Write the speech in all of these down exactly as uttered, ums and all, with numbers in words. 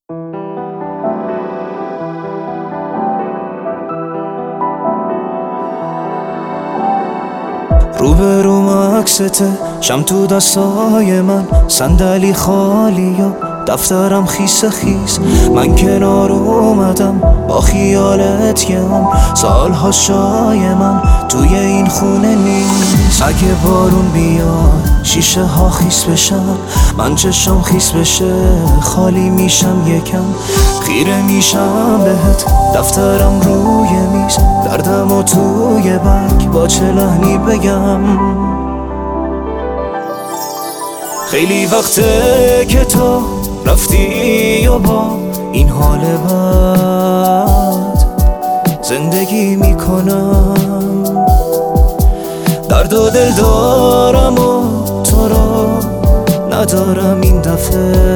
روبروم عکسته، شم تو دستای من، صندلی خالی و دفترم خیس خیس. من کنار اومدم با خیالت یه هم، سالها شای من توی این خونه نیست. اگه بارون بیاد شیشه ها خیس بشن، من چشم خیس بشه خالی میشم یکم. خیره میشم بهت، دفترم روی میز، دردم و توی برگ با چه لحنی بگم. خیلی وقته که تو رفتی و با این حال بد زندگی میکنم. درد و دل دارم و تو رو ندارم. این دفعه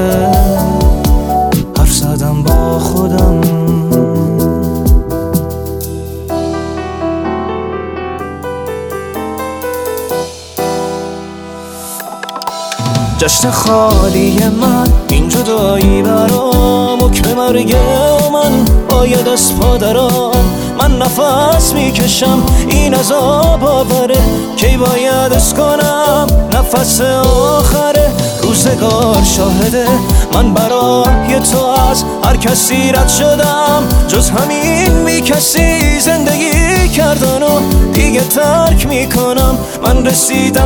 حرف زدم با خودم. جشن خالی من، این جدایی برام حکم مرگ من باید از پادرام. من نفس میکشم این عذاب آوره، کی باید از کنم نفس آخره. روزگار شاهده من برای تو از هر کسی رد شدم، جز همین بی کسی زندگی کردن و دیگه ترک میکنم. من رسیدم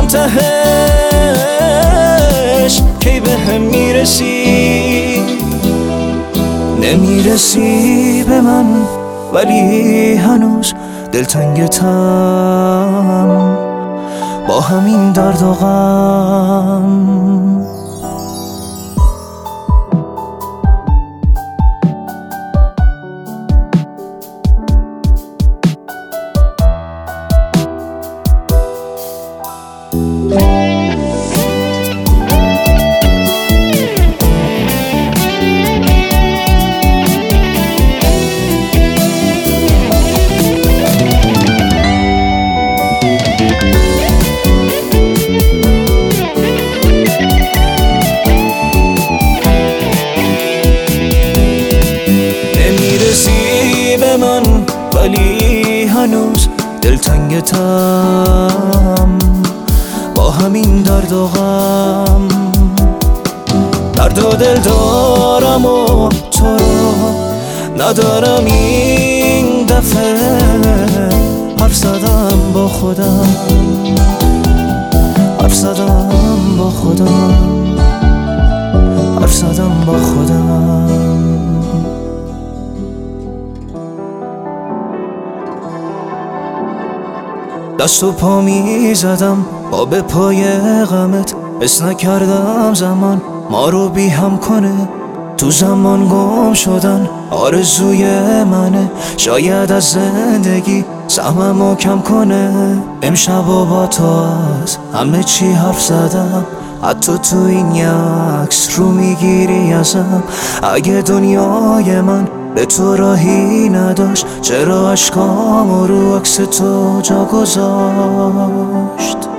تهش، کی به هم میرسی؟ نمیرسی به من ولی هنوز دلتنگتم با همین درد و غم. من ولی هنوز دلتنگتم با همین درد و غم. درد و دل دارم و تو رو ندارم. این دفعه حرف زدم با خودم، حرف زدم با خودم، حرف زدم با خودم. دست و پا می زدم با به پای غمت، حس نکردم زمان ما رو بی هم کنه. تو زمان گم شدن آرزوی منه، شاید از زندگی سهممو کم کنه. امشب و با تو از همه چی حرف زدم، حتی تو این عکس رو میگیری ازم. اگه دنیای من به تو راهی نداشت، چرا اشکام رو عکس تو جا گذاشت؟